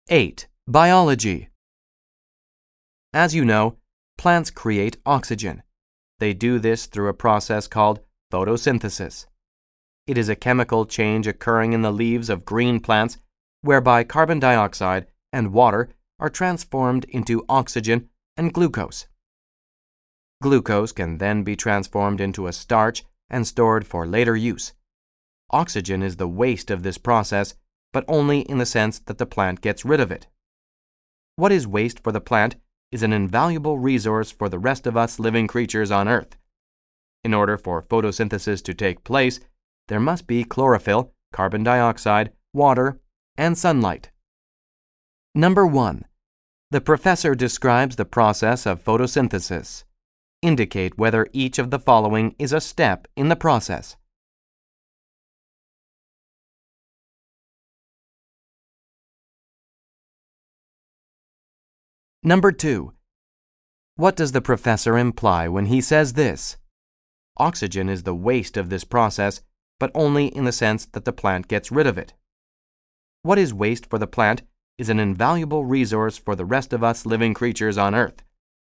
8. Biology. As you know, plants create oxygen. They do this through a process called photosynthesis. It is a chemical change occurring in the leaves of green plants whereby carbon dioxide and water are transformed into oxygen and glucose. Glucose can then be transformed into a starch and stored for later use. Oxygen is the waste of this process, but only in the sense that the plant gets rid of it. What is waste for the plant is an invaluable resource for the rest of us living creatures on Earth. In order for photosynthesis to take place, there must be chlorophyll, carbon dioxide, water, and sunlight. Number 1. The professor describes the process of photosynthesis. Indicate whether each of the following is a step in the process. Number 2. What does the professor imply when he says this? Oxygen is the waste of this process, but only in the sense that the plant gets rid of it. What is waste for the plant is an invaluable resource for the rest of us living creatures on Earth.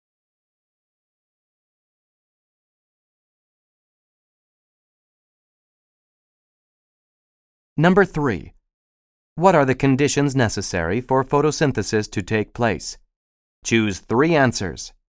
Number 3. What are the conditions necessary for photosynthesis to take place? Choose 3 answers.